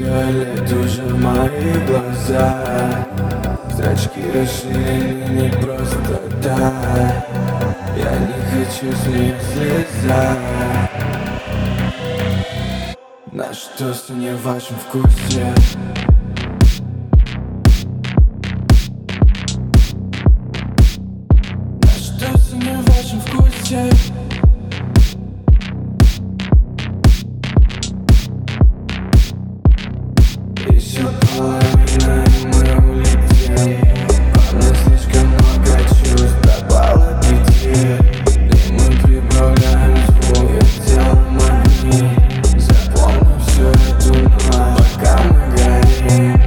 Ультрафиолет уже в моих глазах. Зрачки расширены не просто так. Я не хочу с них слезать. Наши тосты не в вашем вкусе. Наши тосты не в вашем вкусе. Еще половина, и мы улетим. Во мне слишком много чувств, пропал аппетит. И мы прибавляем звук, я делаем огни. Запомни всю эту ночь, пока мы горим.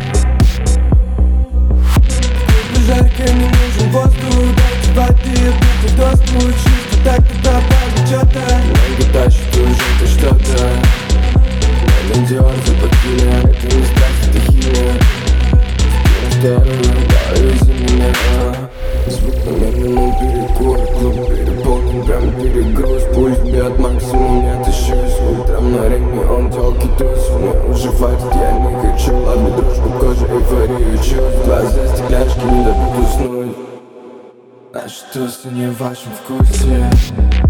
Жарко, не нужен воздух, дайте воды, будто доступ. Чисто так ты пропал, что-то ноги тащат уже ты что-то. Диор запотели, это не страсть, это химия. Вторую повези меня. Звук на медленном перекуре, клуб переполнен, прям перегруз. Пульс бьет максимум, я тащусь. Утром на ринге, он тёлки туз. Мне уже хватит, я не хочу. Ладно, дружбу, кожа, эйфорию чувств. Глаза стекляшки не дадут уснуть. Наши тосты не в вашем вкусе.